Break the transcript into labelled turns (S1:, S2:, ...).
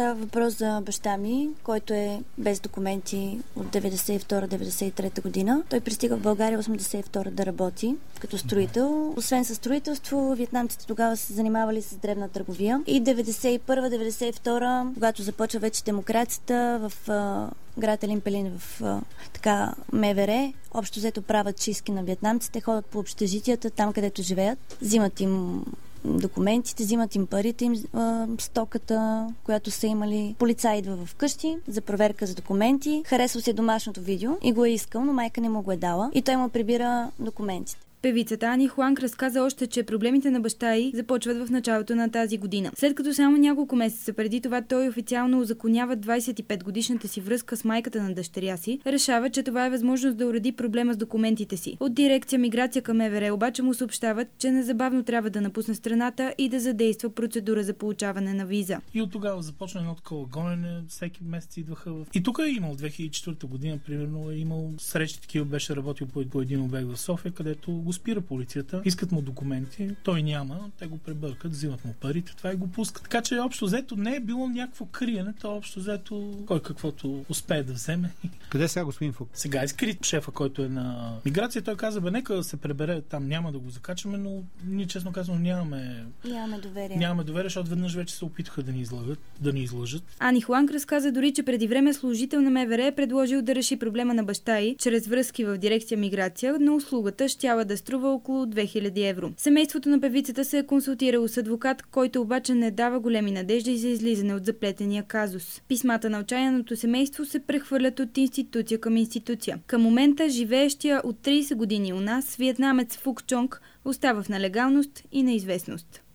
S1: Става въпрос за баща ми, който е без документи от 92-93 година. Той пристига в България 82 да работи като строител. Освен със строителство, виетнамците тогава се занимавали с дребна търговия. И 91-92, когато започва вече демокрацията в град Елин Пелин в МВР, общо взето правят чистки на виетнамците, ходят по общежитията, там където живеят, взимат им документите, взимат им парите им, стоката, която са имали. Полицай идва в къщи за проверка за документи. Харесва се домашното видео и го е искал, но майка не му го е дала и той му прибира документите.
S2: Певицата Ани Хуанг разказа още, че проблемите на баща й започват в началото на тази година. След като само няколко месеца преди това той официално узаконява 25-годишната си връзка с майката на дъщеря си, решава, че това е възможност да уреди проблема с документите си. От дирекция Миграция към МВР обаче му съобщават, че незабавно трябва да напусне страната и да задейства процедура за получаване на виза.
S3: И от тогава започна едно такова гонене, всеки месец идваха в... И тук е имал 2004 година, примерно, е имал срещи, такива, беше работил по един обект в София, където го спира полицията, искат му документи, той няма, те го пребъркат, взимат му парите, това и го пускат. Така че общо взето не е било някакво криене, то общо взето кой каквото успее да вземе.
S4: Къде сега господин Фук?
S3: Сега е скрит шефа, който е на миграция, той каза, нека да се пребере, там няма да го закачаме, но ние честно казвам нямаме
S1: доверие.
S3: Нямаме доверие, защото веднъж вече се опитаха да ни излъжат.
S2: Ани Хуанг разказа дори, че преди време служител на МВР е предложил да реши проблема на баща й чрез връзки в дирекция Миграция, но услугата щяла да струва около 2000 евро. Семейството на певицата се е консултирало с адвокат, който обаче не дава големи надежди за излизане от заплетения казус. Писмата на отчаяното семейство се прехвърлят от институция към институция. Към момента живеещия от 30 години у нас виетнамец Фук Чонг остава в нелегалност и неизвестност.